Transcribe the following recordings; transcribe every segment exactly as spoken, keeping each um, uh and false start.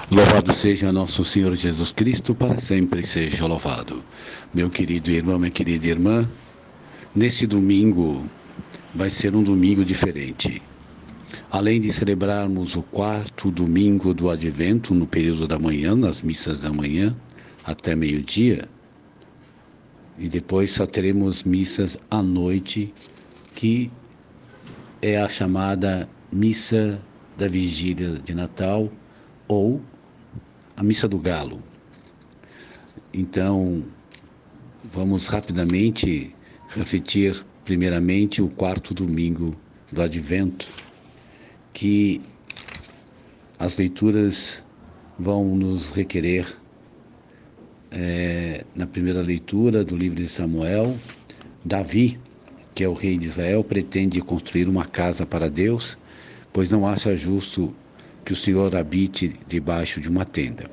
Louvado seja nosso Senhor Jesus Cristo, para sempre seja louvado. Meu querido irmão, minha querida irmã, nesse domingo vai ser um domingo diferente. Além de celebrarmos o quarto domingo do Advento, no período da manhã, nas missas da manhã, até meio-dia, e depois só teremos missas à noite, que é a chamada Missa da Vigília de Natal, ou a Missa do Galo. Então, vamos rapidamente refletir primeiramente o quarto domingo do Advento, que as leituras vão nos requerer, é, na primeira leitura do livro de Samuel, Davi, que é o rei de Israel, pretende construir uma casa para Deus, pois não acha justo que o Senhor habite debaixo de uma tenda,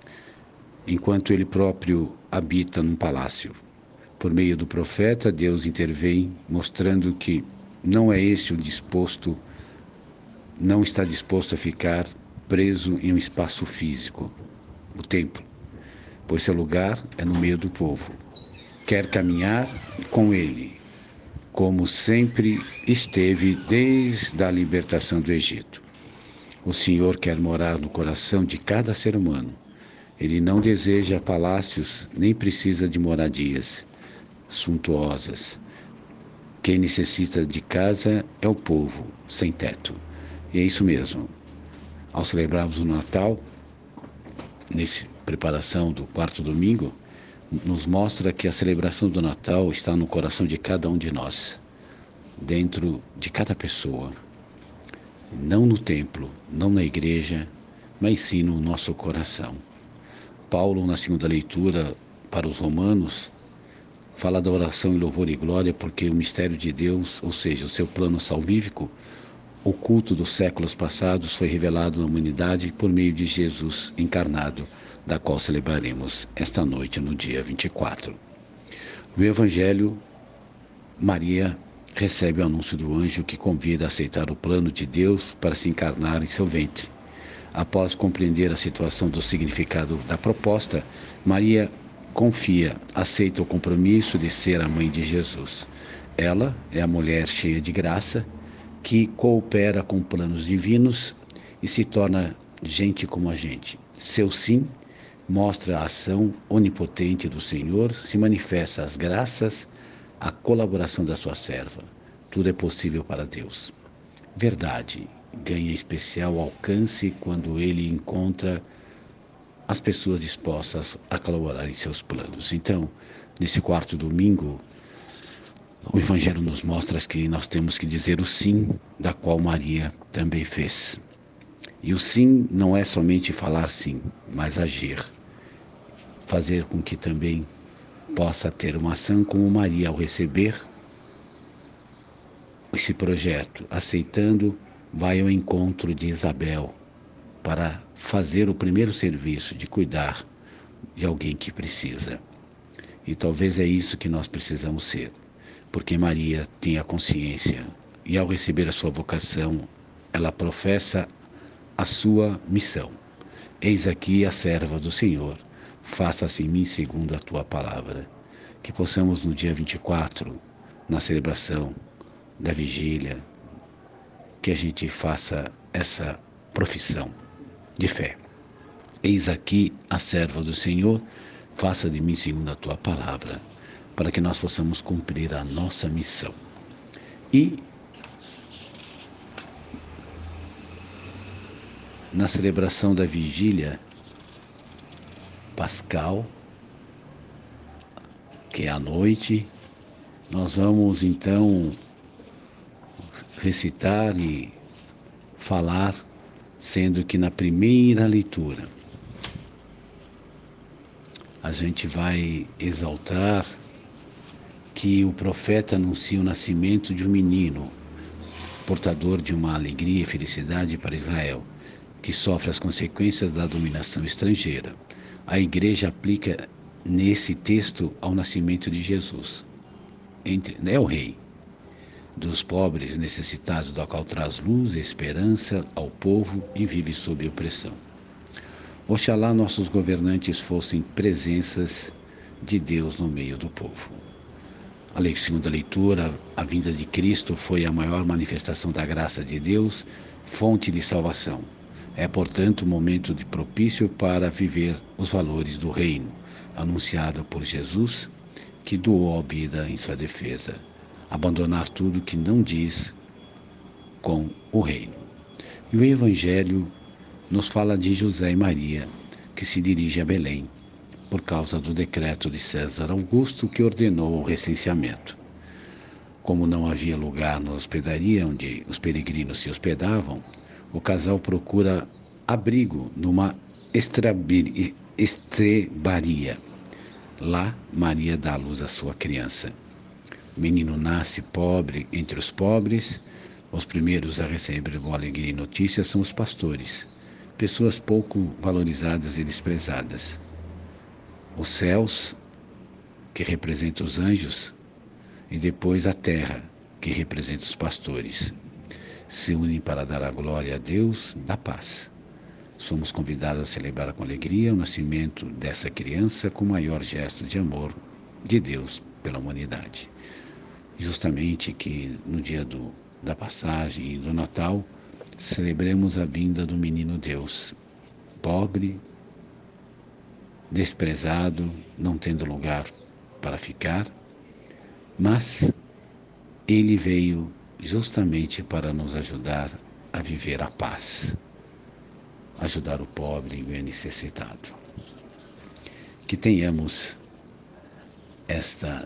enquanto ele próprio habita num palácio. Por meio do profeta, Deus intervém, mostrando que não é este o disposto, não está disposto a ficar preso em um espaço físico, o templo, pois seu lugar é no meio do povo. Quer caminhar com ele, como sempre esteve desde a libertação do Egito. O Senhor quer morar no coração de cada ser humano. Ele não deseja palácios, nem precisa de moradias suntuosas. Quem necessita de casa é o povo sem teto. E é isso mesmo. Ao celebrarmos o Natal, nessa preparação do quarto domingo, nos mostra que a celebração do Natal está no coração de cada um de nós, dentro de cada pessoa. Não no templo, não na igreja, mas sim no nosso coração. Paulo, na segunda leitura para os Romanos, fala da oração em louvor e glória, porque o mistério de Deus, ou seja, o seu plano salvífico, oculto dos séculos passados, foi revelado à humanidade por meio de Jesus encarnado, da qual celebraremos esta noite, no dia vinte e quatro. No Evangelho, Maria recebe o anúncio do anjo que convida a aceitar o plano de Deus para se encarnar em seu ventre. Após compreender a situação do significado da proposta, Maria confia, aceita o compromisso de ser a mãe de Jesus. Ela é a mulher cheia de graça, que coopera com planos divinos e se torna gente como a gente. Seu sim mostra a ação onipotente do Senhor, se manifesta as graças, a colaboração da sua serva. Tudo é possível para Deus. Verdade ganha especial alcance quando ele encontra as pessoas dispostas a colaborar em seus planos. Então, nesse quarto domingo, o Evangelho nos mostra que nós temos que dizer o sim, da qual Maria também fez. E o sim não é somente falar sim, mas agir. Fazer com que também possa ter uma ação como Maria ao receber esse projeto, aceitando, vai ao encontro de Isabel para fazer o primeiro serviço de cuidar de alguém que precisa. E talvez é isso que nós precisamos ser, porque Maria tem a consciência e ao receber a sua vocação, ela professa a sua missão. Eis aqui a serva do Senhor, faça-se em mim segundo a tua palavra. Que possamos no dia vinte e quatro, na celebração da vigília, que a gente faça essa profissão de fé. Eis aqui a serva do Senhor, faça de mim segundo a tua palavra, para que nós possamos cumprir a nossa missão. E na celebração da vigília pascal, que é à noite, nós vamos então recitar e falar, sendo que na primeira leitura a gente vai exaltar que o profeta anuncia o nascimento de um menino, portador de uma alegria e felicidade para Israel, que sofre as consequências da dominação estrangeira. A igreja aplica nesse texto ao nascimento de Jesus. Entre, é o rei dos pobres necessitados, do qual traz luz e esperança ao povo e vive sob opressão. Oxalá nossos governantes fossem presenças de Deus no meio do povo. A segunda leitura, a vinda de Cristo foi a maior manifestação da graça de Deus, fonte de salvação. É, portanto, um momento de propício para viver os valores do reino, anunciado por Jesus, que doou a vida em sua defesa. Abandonar tudo que não diz com o reino. E o Evangelho nos fala de José e Maria, que se dirigem a Belém, por causa do decreto de César Augusto que ordenou o recenseamento. Como não havia lugar na hospedaria onde os peregrinos se hospedavam, o casal procura abrigo numa estrebaria. Lá, Maria dá à luz à sua criança. O menino nasce pobre entre os pobres. Os primeiros a receber boa alegria e notícia são os pastores, pessoas pouco valorizadas e desprezadas. Os céus, que representam os anjos, e depois a terra, que representa os pastores, se unem para dar a glória a Deus da paz. Somos convidados a celebrar com alegria o nascimento dessa criança com o maior gesto de amor de Deus pela humanidade. Justamente que no dia do, da passagem e do Natal, celebremos a vinda do menino Deus, pobre, desprezado, não tendo lugar para ficar, mas ele veio justamente para nos ajudar a viver a paz, ajudar o pobre e o necessitado. Que tenhamos esta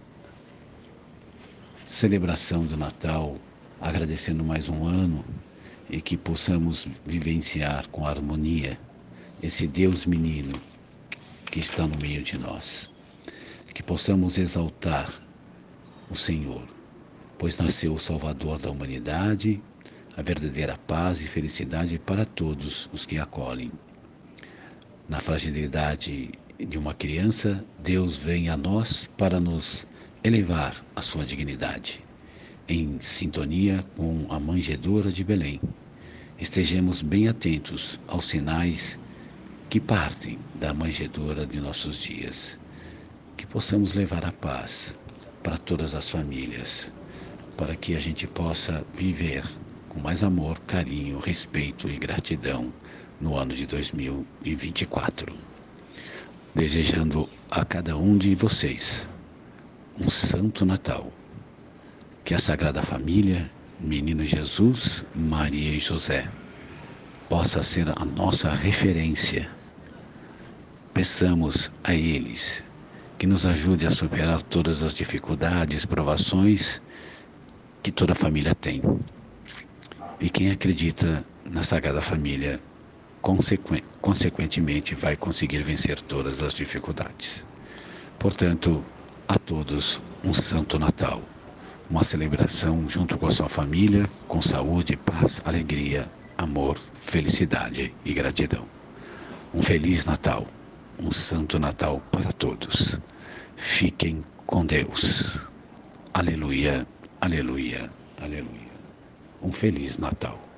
celebração do Natal, agradecendo mais um ano, e que possamos vivenciar com harmonia esse Deus menino que está no meio de nós. Que possamos exaltar o Senhor, pois nasceu o Salvador da humanidade, a verdadeira paz e felicidade para todos os que acolhem. Na fragilidade de uma criança, Deus vem a nós para nos elevar à sua dignidade, em sintonia com a manjedoura de Belém. Estejamos bem atentos aos sinais que partem da manjedoura de nossos dias. Que possamos levar a paz para todas as famílias, para que a gente possa viver com mais amor, carinho, respeito e gratidão no ano de dois mil e vinte e quatro. Desejando a cada um de vocês um Santo Natal. Que a Sagrada Família, Menino Jesus, Maria e José, possa ser a nossa referência. Peçamos a eles que nos ajude a superar todas as dificuldades, provações que toda família tem. E quem acredita na Sagrada Família, consequ- consequentemente, vai conseguir vencer todas as dificuldades. Portanto, a todos um Santo Natal, uma celebração junto com a sua família, com saúde, paz, alegria, amor, felicidade e gratidão. Um Feliz Natal, um Santo Natal para todos. Fiquem com Deus. Aleluia, aleluia, aleluia. Um Feliz Natal.